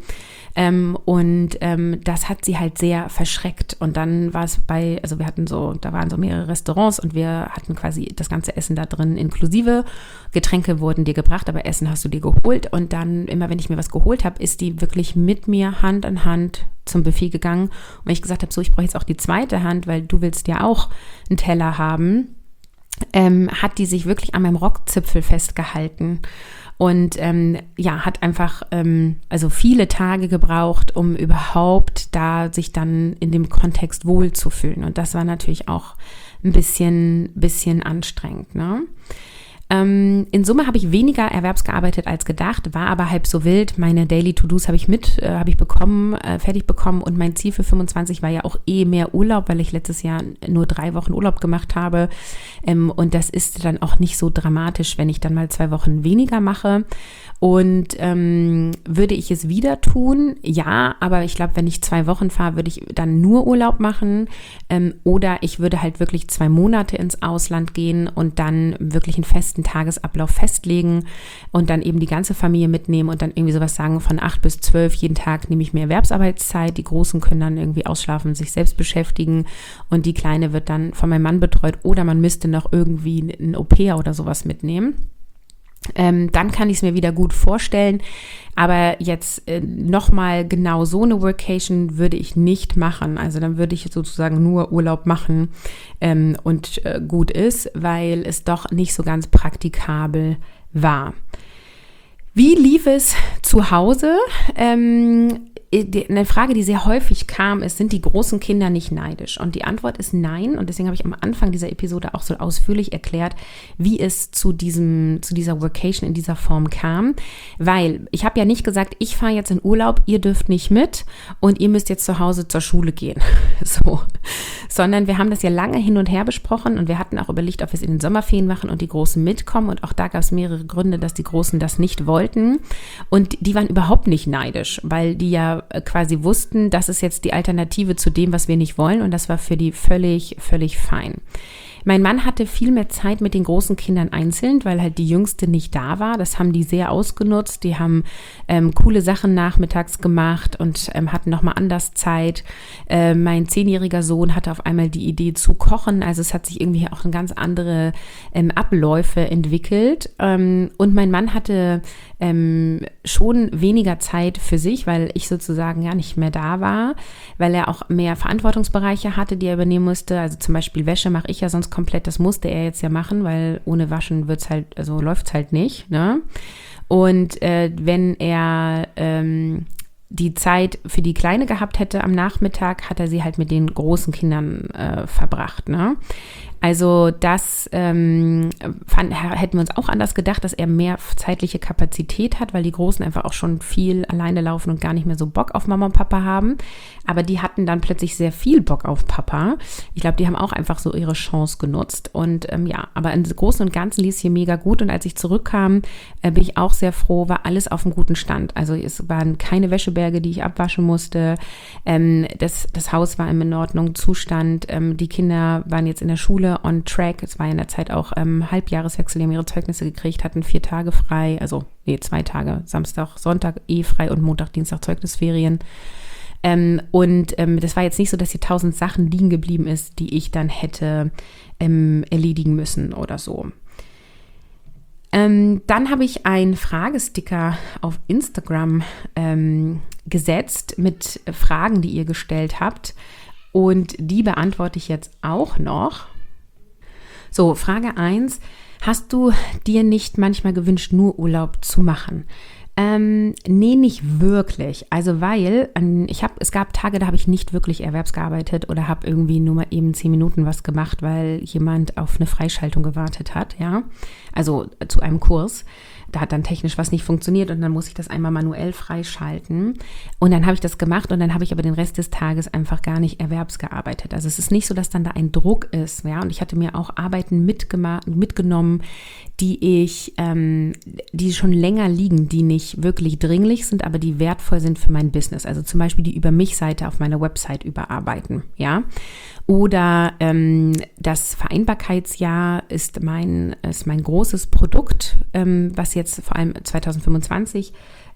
Das hat sie halt sehr verschreckt. Und dann war es da waren so mehrere Restaurants und wir hatten quasi das ganze Essen da drin inklusive. Getränke wurden dir gebracht, aber Essen hast du dir geholt. Und dann, immer wenn ich mir was geholt habe, ist die wirklich mit mir Hand in Hand zum Buffet gegangen. Und wenn ich gesagt habe, so, ich brauche jetzt auch die zweite Hand, weil du willst ja auch einen Teller haben, hat die sich wirklich an meinem Rockzipfel festgehalten. Und hat einfach also viele Tage gebraucht, um überhaupt da sich dann in dem Kontext wohlzufühlen. Und das war natürlich auch ein bisschen anstrengend, ne? In Summe habe ich weniger erwerbsgearbeitet als gedacht, war aber halb so wild. Meine Daily To-Dos habe ich fertig bekommen und mein Ziel für 25 war ja auch mehr Urlaub, weil ich letztes Jahr nur 3 Wochen Urlaub gemacht habe. Und das ist dann auch nicht so dramatisch, wenn ich dann mal 2 Wochen weniger mache. Und würde ich es wieder tun? Ja, aber ich glaube, wenn ich 2 Wochen fahre, würde ich dann nur Urlaub machen. Oder ich würde halt wirklich 2 Monate ins Ausland gehen und dann wirklich einen festen Tagesablauf festlegen und dann eben die ganze Familie mitnehmen und dann irgendwie sowas sagen, von 8 bis 12 jeden Tag nehme ich mir Erwerbsarbeitszeit. Die Großen können dann irgendwie ausschlafen, sich selbst beschäftigen und die Kleine wird dann von meinem Mann betreut oder man müsste noch irgendwie ein Au-pair oder sowas mitnehmen. Dann kann ich es mir wieder gut vorstellen, aber jetzt nochmal genau so eine Workation würde ich nicht machen, also dann würde ich sozusagen nur Urlaub machen und gut ist, weil es doch nicht so ganz praktikabel war. Wie lief es zu Hause? Eine Frage, die sehr häufig kam, ist, sind die großen Kinder nicht neidisch? Und die Antwort ist nein. Und deswegen habe ich am Anfang dieser Episode auch so ausführlich erklärt, wie es zu dieser Workation in dieser Form kam. Weil ich habe ja nicht gesagt, ich fahre jetzt in Urlaub, ihr dürft nicht mit und ihr müsst jetzt zu Hause zur Schule gehen. So. Sondern wir haben das ja lange hin und her besprochen und wir hatten auch überlegt, ob wir es in den Sommerferien machen und die Großen mitkommen. Und auch da gab es mehrere Gründe, dass die Großen das nicht wollten. Und die waren überhaupt nicht neidisch, weil die ja quasi wussten, das ist jetzt die Alternative zu dem, was wir nicht wollen und das war für die völlig fein. Mein Mann hatte viel mehr Zeit mit den großen Kindern einzeln, weil halt die Jüngste nicht da war. Das haben die sehr ausgenutzt. Die haben coole Sachen nachmittags gemacht und hatten nochmal anders Zeit. Mein 10-jähriger Sohn hatte auf einmal die Idee zu kochen. Also es hat sich irgendwie auch eine ganz andere Abläufe entwickelt. Und mein Mann hatte schon weniger Zeit für sich, weil ich sozusagen ja nicht mehr da war, weil er auch mehr Verantwortungsbereiche hatte, die er übernehmen musste. Also zum Beispiel Wäsche mache ich ja sonst komplett, das musste er jetzt ja machen, weil ohne Waschen läuft's halt nicht, ne? Und wenn er die Zeit für die Kleine gehabt hätte am Nachmittag, hat er sie halt mit den großen Kindern verbracht, ne? Also das hätten wir uns auch anders gedacht, dass er mehr zeitliche Kapazität hat, weil die Großen einfach auch schon viel alleine laufen und gar nicht mehr so Bock auf Mama und Papa haben. Aber die hatten dann plötzlich sehr viel Bock auf Papa. Ich glaube, die haben auch einfach so ihre Chance genutzt. Und aber im Großen und Ganzen lief es hier mega gut. Und als ich zurückkam, bin ich auch sehr froh, war alles auf einem guten Stand. Also es waren keine Wäscheberge, die ich abwaschen musste. Das Haus war im in Ordnung Zustand. Die Kinder waren jetzt in der Schule on track. Es war in der Zeit auch Halbjahreswechsel, die haben ihre Zeugnisse gekriegt, hatten 4 Tage frei, 2 Tage, Samstag, Sonntag frei und Montag, Dienstag Zeugnisferien. Das war jetzt nicht so, dass hier 1000 Sachen liegen geblieben ist, die ich dann hätte erledigen müssen oder so. Dann habe ich einen Fragesticker auf Instagram gesetzt mit Fragen, die ihr gestellt habt. Und die beantworte ich jetzt auch noch. So, Frage 1. Hast du dir nicht manchmal gewünscht, nur Urlaub zu machen? Nee, nicht wirklich. Also weil es gab Tage, da habe ich nicht wirklich erwerbsgearbeitet oder habe irgendwie nur mal eben 10 Minuten was gemacht, weil jemand auf eine Freischaltung gewartet hat, ja. Also zu einem Kurs. Da hat dann technisch was nicht funktioniert und dann muss ich das einmal manuell freischalten. Und dann habe ich das gemacht und dann habe ich aber den Rest des Tages einfach gar nicht erwerbsgearbeitet. Also es ist nicht so, dass dann da ein Druck ist, ja. Und ich hatte mir auch Arbeiten mitgenommen, die schon länger liegen, die nicht wirklich dringlich sind, aber die wertvoll sind für mein Business. Also zum Beispiel die Über-mich-Seite auf meiner Website überarbeiten, ja. Oder das Vereinbarkeitsjahr ist mein großes Produkt, was jetzt vor allem 2025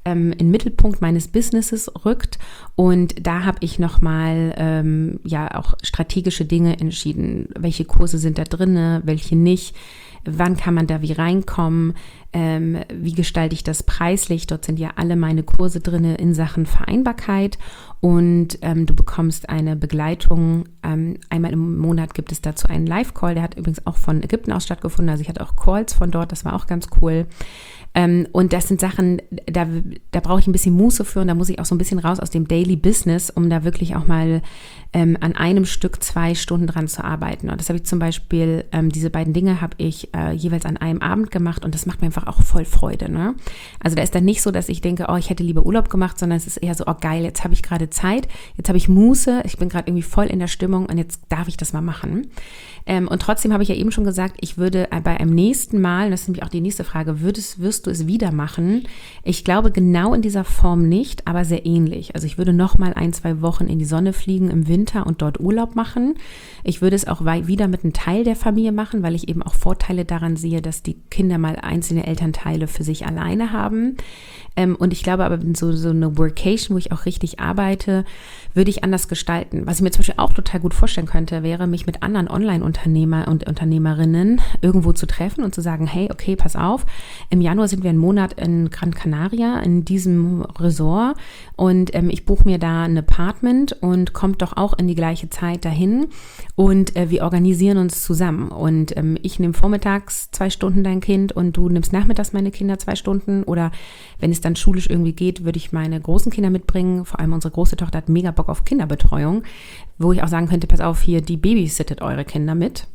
in den Mittelpunkt meines Businesses rückt. Und da habe ich nochmal auch strategische Dinge entschieden. Welche Kurse sind da drin, welche nicht? Wann kann man da wie reinkommen? Wie gestalte ich das preislich? Dort sind ja alle meine Kurse drin in Sachen Vereinbarkeit und du bekommst eine Begleitung. Einmal im Monat gibt es dazu einen Live-Call, der hat übrigens auch von Ägypten aus stattgefunden, also ich hatte auch Calls von dort, das war auch ganz cool. Und das sind Sachen, da brauche ich ein bisschen Muße für und da muss ich auch so ein bisschen raus aus dem Daily Business, um da wirklich auch mal an einem Stück 2 Stunden dran zu arbeiten. Und das habe ich zum Beispiel, diese beiden Dinge habe ich jeweils an einem Abend gemacht und das macht mir einfach auch voll Freude. Ne? Also da ist dann nicht so, dass ich denke, oh, ich hätte lieber Urlaub gemacht, sondern es ist eher so, oh geil, jetzt habe ich gerade Zeit, jetzt habe ich Muße, ich bin gerade irgendwie voll in der Stimmung und jetzt darf ich das mal machen. Und trotzdem habe ich ja eben schon gesagt, ich würde bei einem nächsten Mal, und das ist nämlich auch die nächste Frage, wirst du es wieder machen? Ich glaube genau in dieser Form nicht, aber sehr ähnlich. Also ich würde nochmal 1-2 Wochen in die Sonne fliegen im Winter und dort Urlaub machen. Ich würde es auch wieder mit einem Teil der Familie machen, weil ich eben auch Vorteile daran sehe, dass die Kinder mal einzelne Elternteile für sich alleine haben. Und ich glaube aber, so eine Workation, wo ich auch richtig arbeite, würde ich anders gestalten. Was ich mir zum Beispiel auch total gut vorstellen könnte, wäre, mich mit anderen Online-Unternehmer und Unternehmerinnen irgendwo zu treffen und zu sagen, hey, okay, pass auf, im Januar sind wir einen Monat in Gran Canaria, in diesem Resort und ich buche mir da ein Apartment und kommt doch auch in die gleiche Zeit dahin und wir organisieren uns zusammen und ich nehme vormittags 2 Stunden dein Kind und du nimmst nachmittags meine Kinder 2 Stunden oder wenn es dann schulisch irgendwie geht, würde ich meine großen Kinder mitbringen. Vor allem unsere große Tochter hat mega Bock auf Kinderbetreuung, wo ich auch sagen könnte, pass auf, hier, die babysittet eure Kinder mit.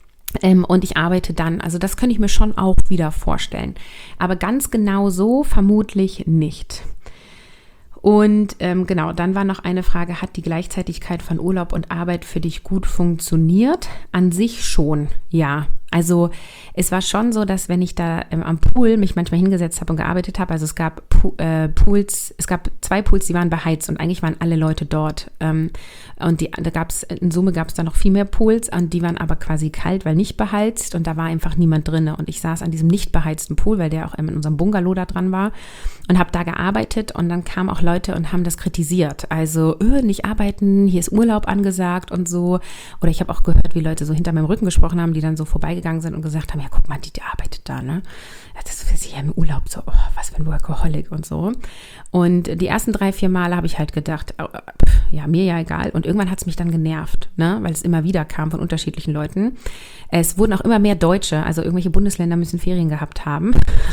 Und ich arbeite dann. Also das könnte ich mir schon auch wieder vorstellen. Aber ganz genau so vermutlich nicht. Und genau, dann war noch eine Frage, hat die Gleichzeitigkeit von Urlaub und Arbeit für dich gut funktioniert? An sich schon, ja. Also es war schon so, dass wenn ich da am Pool mich manchmal hingesetzt habe und gearbeitet habe, also es gab Pools, es gab 2 Pools, die waren beheizt und eigentlich waren alle Leute dort. Und in Summe gab es da noch viel mehr Pools und die waren aber quasi kalt, weil nicht beheizt und da war einfach niemand drin. Und ich saß an diesem nicht beheizten Pool, weil der auch in unserem Bungalow da dran war und habe da gearbeitet und dann kamen auch Leute und haben das kritisiert. Also nicht arbeiten, hier ist Urlaub angesagt und so. Oder ich habe auch gehört, wie Leute so hinter meinem Rücken gesprochen haben, die dann so vorbeigegangen sind und gesagt haben, ja guck mal, die arbeitet da, ne? Das ist ja im Urlaub so, oh, was für ein Workaholic und so. Und die ersten 3-4 Male habe ich halt gedacht, ja, mir ja egal. Und irgendwann hat es mich dann genervt, ne? Weil es immer wieder kam von unterschiedlichen Leuten. Es wurden auch immer mehr Deutsche, also irgendwelche Bundesländer müssen Ferien gehabt haben.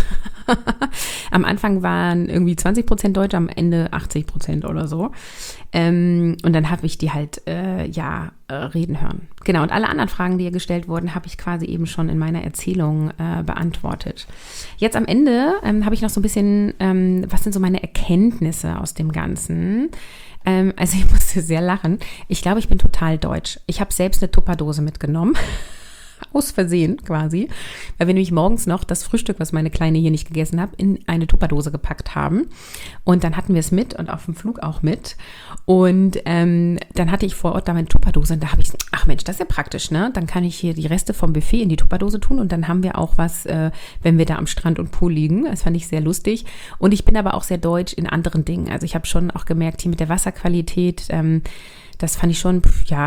Am Anfang waren irgendwie 20% Deutsche, am Ende 80% oder so. Und dann habe ich die halt, reden hören. Genau, und alle anderen Fragen, die hier gestellt wurden, habe ich quasi eben schon in meiner Erzählung beantwortet. Jetzt am Ende habe ich noch so ein bisschen, was sind so meine Erkenntnisse aus dem Ganzen? Also ich musste sehr lachen. Ich glaube, ich bin total deutsch. Ich habe selbst eine Tupperdose mitgenommen. Aus Versehen quasi, weil wir nämlich morgens noch das Frühstück, was meine Kleine hier nicht gegessen hat, in eine Tupperdose gepackt haben und dann hatten wir es mit und auf dem Flug auch mit und dann hatte ich vor Ort da meine Tupperdose und da habe ich, ach Mensch, das ist ja praktisch, ne? Dann kann ich hier die Reste vom Buffet in die Tupperdose tun und dann haben wir auch was, wenn wir da am Strand und Pool liegen. Das fand ich sehr lustig und ich bin aber auch sehr deutsch in anderen Dingen. Also ich habe schon auch gemerkt, hier mit der Wasserqualität, das fand ich schon,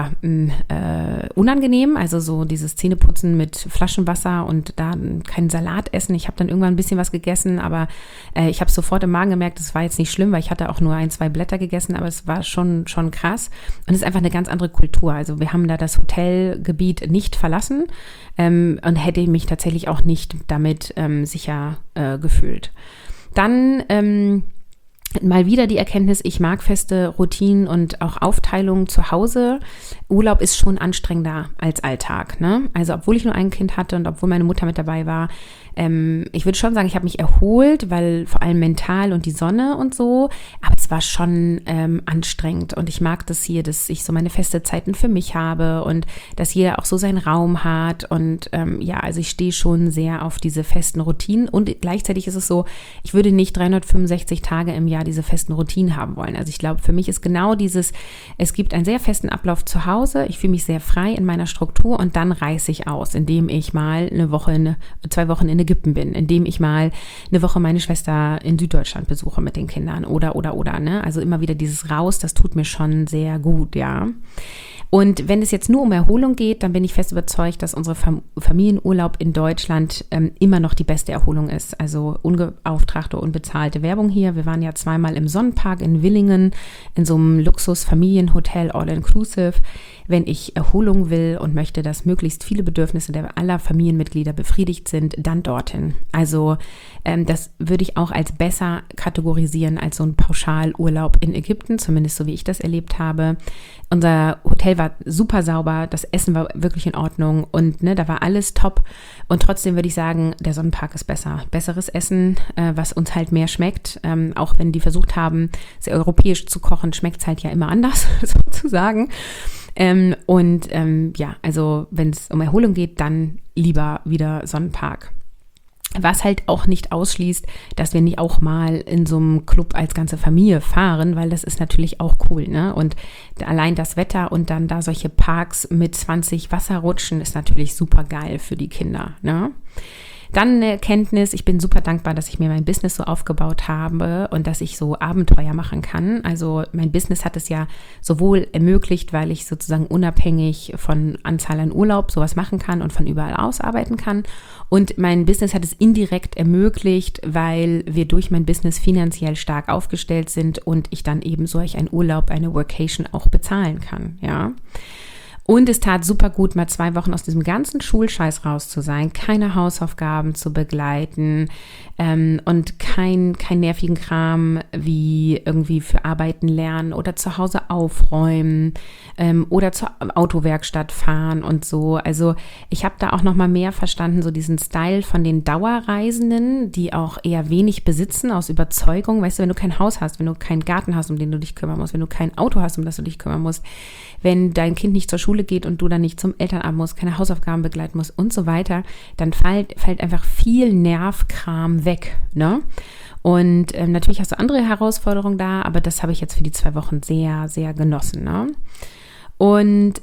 unangenehm. Also so dieses Zähneputzen mit Flaschenwasser und da keinen Salat essen. Ich habe dann irgendwann ein bisschen was gegessen, aber ich habe sofort im Magen gemerkt, das war jetzt nicht schlimm, weil ich hatte auch nur 1-2 Blätter gegessen, aber es war schon krass. Und es ist einfach eine ganz andere Kultur. Also wir haben da das Hotelgebiet nicht verlassen und hätte mich tatsächlich auch nicht damit sicher gefühlt. Dann mal wieder die Erkenntnis, ich mag feste Routinen und auch Aufteilungen zu Hause. Urlaub ist schon anstrengender als Alltag, ne? Also obwohl ich nur ein Kind hatte und obwohl meine Mutter mit dabei war, ich würde schon sagen, ich habe mich erholt, weil vor allem mental und die Sonne und so, aber es war schon anstrengend und ich mag das hier, dass ich so meine feste Zeiten für mich habe und dass jeder auch so seinen Raum hat und also ich stehe schon sehr auf diese festen Routinen und gleichzeitig ist es so, ich würde nicht 365 Tage im Jahr diese festen Routinen haben wollen. Also ich glaube, für mich ist genau dieses, es gibt einen sehr festen Ablauf zu Hause, Hause, ich fühle mich sehr frei in meiner Struktur und dann reiße ich aus, indem ich mal 2 Wochen in Ägypten bin, indem ich mal eine Woche meine Schwester in Süddeutschland besuche mit den Kindern oder, ne? Also immer wieder dieses Raus, das tut mir schon sehr gut, ja. Und wenn es jetzt nur um Erholung geht, dann bin ich fest überzeugt, dass unsere Familienurlaub in Deutschland immer noch die beste Erholung ist. Also ungeauftragte, unbezahlte Werbung hier. Wir waren ja 2-mal im Sonnenpark in Willingen, in so einem Luxus-Familienhotel, all-inclusive. Wenn ich Erholung will und möchte, dass möglichst viele Bedürfnisse aller Familienmitglieder befriedigt sind, dann dorthin. Also das würde ich auch als besser kategorisieren als so ein Pauschalurlaub in Ägypten, zumindest so wie ich das erlebt habe. Unser Hotel war super sauber, das Essen war wirklich in Ordnung und da war alles top. Und trotzdem würde ich sagen, der Sonnenpark ist besser. Besseres Essen, was uns halt mehr schmeckt. Auch wenn die versucht haben, sehr europäisch zu kochen, schmeckt es halt ja immer anders, sozusagen. Also wenn es um Erholung geht, dann lieber wieder Sonnenpark. Was halt auch nicht ausschließt, dass wir nicht auch mal in so einem Club als ganze Familie fahren, weil das ist natürlich auch cool, ne? Und allein das Wetter und dann da solche Parks mit 20 Wasserrutschen ist natürlich super geil für die Kinder, ne? Dann eine Erkenntnis, ich bin super dankbar, dass ich mir mein Business so aufgebaut habe und dass ich so Abenteuer machen kann. Also mein Business hat es ja sowohl ermöglicht, weil ich sozusagen unabhängig von Anzahl an Urlaub sowas machen kann und von überall aus arbeiten kann. Und mein Business hat es indirekt ermöglicht, weil wir durch mein Business finanziell stark aufgestellt sind und ich dann eben solch ein Urlaub, eine Workation auch bezahlen kann, ja. Und es tat super gut, mal 2 Wochen aus diesem ganzen Schulscheiß raus zu sein, keine Hausaufgaben zu begleiten und kein nervigen Kram wie irgendwie für Arbeiten lernen oder zu Hause aufräumen oder zur Autowerkstatt fahren und so. Also ich habe da auch noch mal mehr verstanden, so diesen Style von den Dauerreisenden, die auch eher wenig besitzen aus Überzeugung. Weißt du, wenn du kein Haus hast, wenn du keinen Garten hast, um den du dich kümmern musst, wenn du kein Auto hast, um das du dich kümmern musst, wenn dein Kind nicht zur Schule geht und du dann nicht zum Elternabend musst, keine Hausaufgaben begleiten musst und so weiter, dann fällt einfach viel Nervkram weg, ne? Und natürlich hast du andere Herausforderungen da, aber das habe ich jetzt für die 2 Wochen sehr, sehr genossen, ne? Und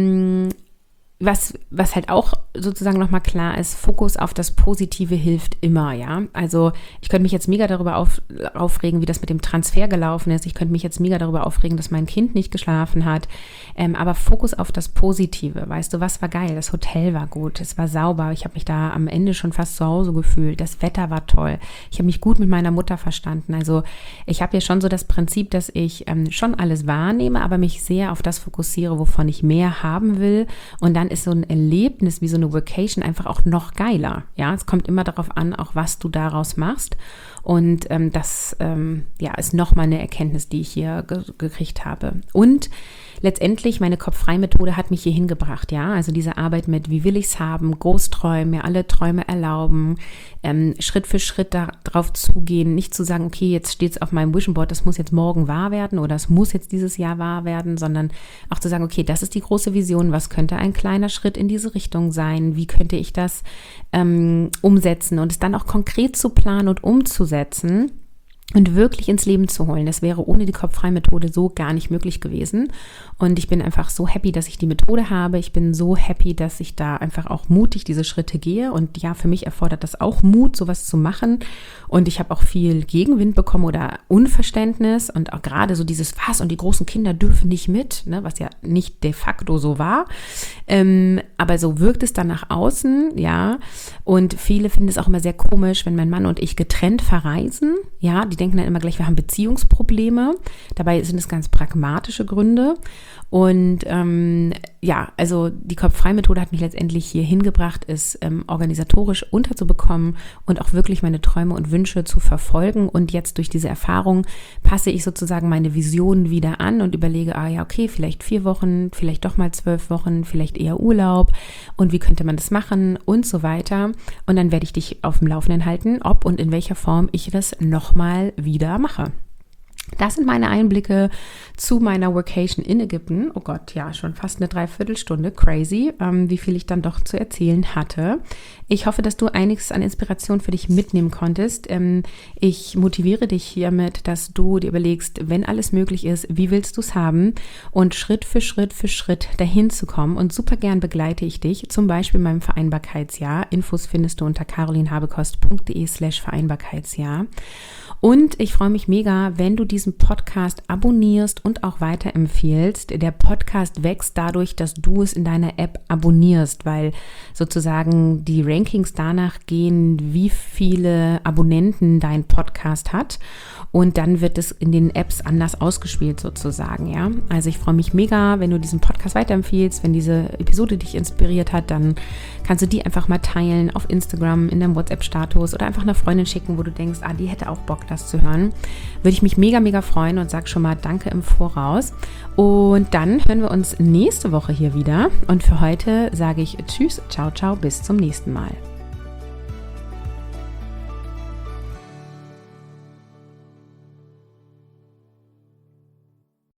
was halt auch sozusagen nochmal klar ist, Fokus auf das Positive hilft immer, ja. Also ich könnte mich jetzt mega darüber aufregen, wie das mit dem Transfer gelaufen ist. Ich könnte mich jetzt mega darüber aufregen, dass mein Kind nicht geschlafen hat. Aber Fokus auf das Positive, weißt du, was war geil? Das Hotel war gut, es war sauber. Ich habe mich da am Ende schon fast zu Hause gefühlt. Das Wetter war toll. Ich habe mich gut mit meiner Mutter verstanden. Also ich habe ja schon so das Prinzip, dass ich schon alles wahrnehme, aber mich sehr auf das fokussiere, wovon ich mehr haben will. Und dann ist so ein Erlebnis wie so eine Vacation einfach auch noch geiler. Ja, es kommt immer darauf an, auch was du daraus machst. Und das ist nochmal eine Erkenntnis, die ich hier gekriegt habe. Und letztendlich, meine Kopf-frei-Methode hat mich hier hingebracht, ja. Also diese Arbeit mit, wie will ich es haben, Großträumen, mir alle Träume erlauben, Schritt für Schritt darauf zugehen, nicht zu sagen, okay, jetzt steht es auf meinem Vision Board, das muss jetzt morgen wahr werden oder es muss jetzt dieses Jahr wahr werden, sondern auch zu sagen, okay, das ist die große Vision, was könnte ein kleiner Schritt in diese Richtung sein, wie könnte ich das umsetzen und es dann auch konkret zu planen und umzusetzen und wirklich ins Leben zu holen. Das wäre ohne die Kopf-frei-Methode so gar nicht möglich gewesen. Und ich bin einfach so happy, dass ich die Methode habe. Ich bin so happy, dass ich da einfach auch mutig diese Schritte gehe. Und ja, für mich erfordert das auch Mut, sowas zu machen. Und ich habe auch viel Gegenwind bekommen oder Unverständnis. Und auch gerade so dieses Was und die großen Kinder dürfen nicht mit, ne, was ja nicht de facto so war. Aber so wirkt es dann nach außen, ja. Und viele finden es auch immer sehr komisch, wenn mein Mann und ich getrennt verreisen. Ja, die denken dann immer gleich, wir haben Beziehungsprobleme. Dabei sind es ganz pragmatische Gründe. Und also die Kopf-frei-Methode hat mich letztendlich hier hingebracht, es organisatorisch unterzubekommen und auch wirklich meine Träume und Wünsche zu verfolgen. Und jetzt durch diese Erfahrung passe ich sozusagen meine Visionen wieder an und überlege, okay, vielleicht 4 Wochen, vielleicht doch mal 12 Wochen, vielleicht eher Urlaub und wie könnte man das machen und so weiter. Und dann werde ich dich auf dem Laufenden halten, ob und in welcher Form ich das nochmal wieder mache. Das sind meine Einblicke zu meiner Workation in Ägypten. Oh Gott, ja, schon fast eine Dreiviertelstunde. Crazy, wie viel ich dann doch zu erzählen hatte. Ich hoffe, dass du einiges an Inspiration für dich mitnehmen konntest. Ich motiviere dich hiermit, dass du dir überlegst, wenn alles möglich ist, wie willst du es haben? Und Schritt für Schritt dahin zu kommen. Und super gern begleite ich dich, zum Beispiel in meinem Vereinbarkeitsjahr. Infos findest du unter carolinhabekost.de/Vereinbarkeitsjahr. Und ich freue mich mega, wenn du diesen Podcast abonnierst und auch weiterempfiehlst. Der Podcast wächst dadurch, dass du es in deiner App abonnierst, weil sozusagen die Rankings danach gehen, wie viele Abonnenten dein Podcast hat. Und dann wird es in den Apps anders ausgespielt sozusagen, ja. Also ich freue mich mega, wenn du diesen Podcast weiterempfiehlst, wenn diese Episode dich inspiriert hat, dann kannst du die einfach mal teilen auf Instagram, in deinem WhatsApp-Status oder einfach einer Freundin schicken, wo du denkst, die hätte auch Bock, das zu hören. Würde ich mich mega freuen und sag schon mal Danke im Voraus. Und dann hören wir uns nächste Woche hier wieder. Und für heute sage ich Tschüss, ciao, bis zum nächsten Mal.